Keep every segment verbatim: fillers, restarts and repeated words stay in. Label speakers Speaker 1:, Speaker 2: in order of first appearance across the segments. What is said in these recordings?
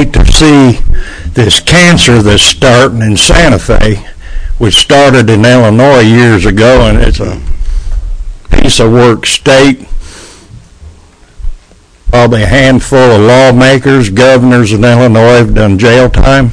Speaker 1: hate to see this cancer that's starting in Santa Fe, which started in Illinois years ago, and it's a piece of work state. Probably a handful of lawmakers, governors in Illinois have done jail time.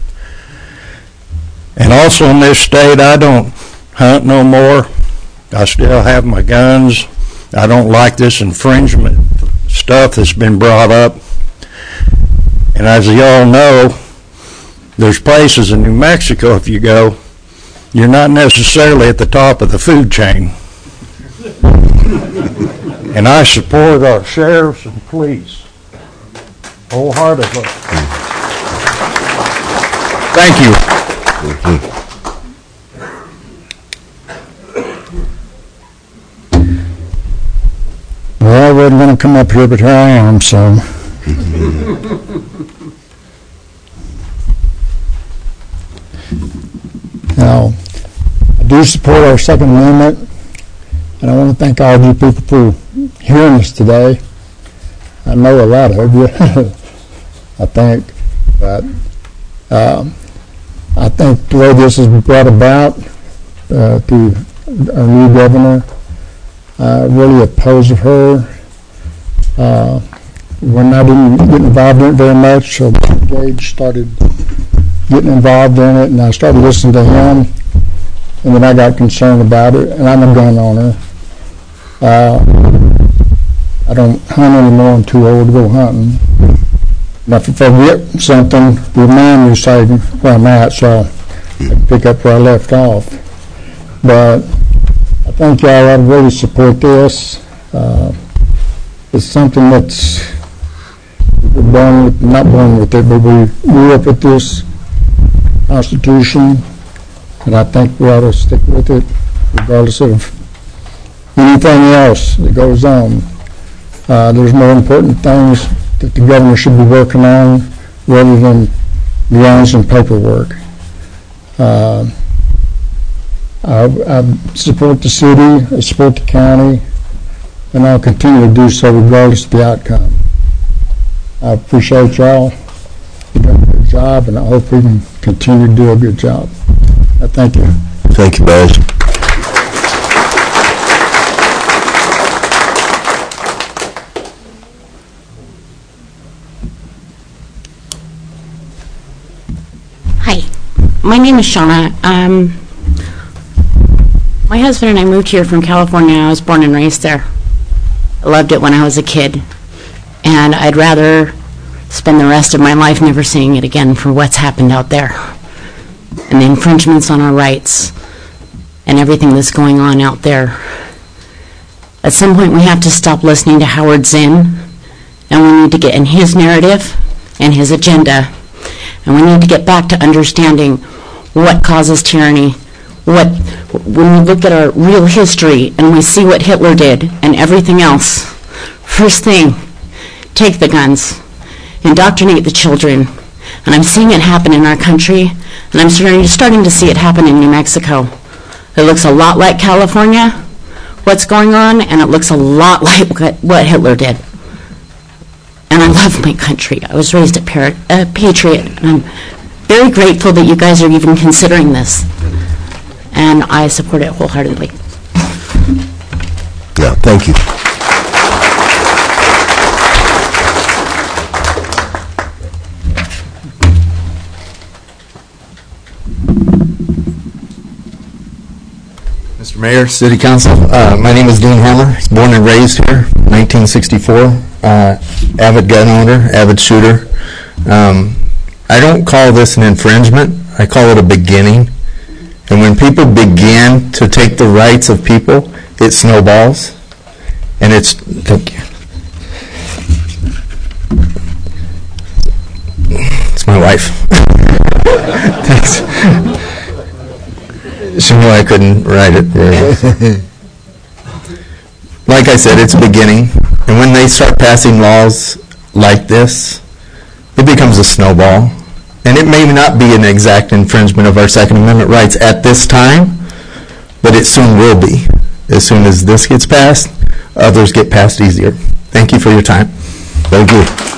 Speaker 1: And also in this state, I don't hunt no more. I still have my guns. I don't like this infringement stuff that's been brought up. And as you all know, there's places in New Mexico, if you go, you're not necessarily at the top of the food chain. And I support our sheriffs and police wholeheartedly. Thank you.
Speaker 2: Mm-hmm.
Speaker 3: Well, I wasn't going to come up here, but here I am, so. Now, I do support our Second Amendment, and I want to thank all of you people for hearing us today. I know a lot of you, I think, but um, I think the way this is brought about uh, through our new governor, I really oppose her. Uh, we're not even getting involved in it very much, so Gage started getting involved in it, and I started listening to him, and then I got concerned about it, and I'm a gun owner. Uh, I don't hunt anymore. I'm too old to go hunting. But if I get something, remind me, say where I'm at, so I can pick up where I left off. But I think y'all ought to really support this. Uh, it's something that's we're born with, not born with it, but we grew up with this Constitution, and I think we ought to stick with it, regardless of anything else that goes on. Uh, there's more important things that the governor should be working on rather than guns and paperwork. Uh, I, I support the city, I support the county, and I'll continue to do so regardless of the outcome. I appreciate y'all. You've done a good job, and I hope we can continue to do a good job. I thank you.
Speaker 2: Thank you, Buzz.
Speaker 4: Hi, my name is Shauna. Um, my husband and I moved here from California. I was born and raised there. I loved it when I was a kid, and I'd rather spend the rest of my life never seeing it again for what's happened out there and the infringements on our rights and everything that's going on out there. At some point, we have to stop listening to Howard Zinn, and we need to get in his narrative and his agenda, and we need to get back to understanding what causes tyranny. What, when we look at our real history and we see what Hitler did and everything else, first thing, take the guns, indoctrinate the children. And I'm seeing it happen in our country, and I'm starting, starting to see it happen in New Mexico. It looks a lot like California, what's going on, and it looks a lot like what, what Hitler did. And I love my country. I was raised a, par- a patriot, and I'm very grateful that you guys are even considering this. And I support it wholeheartedly.
Speaker 2: Yeah, thank you.
Speaker 5: Mister Mayor, City Council, uh, my name is Dean Hammer. Born and raised here, nineteen sixty-four. Uh, avid gun owner, avid shooter. Um, I don't call this an infringement. I call it a beginning. And when people begin to take the rights of people, it snowballs. And it's, thank you. It's my wife. Thanks. She knew I couldn't write it very well. Like I said, it's a beginning. And when they start passing laws like this, it becomes a snowball. And it may not be an exact infringement of our Second Amendment rights at this time, but it soon will be. As soon as this gets passed, others get passed easier. Thank you for your time.
Speaker 2: Thank you.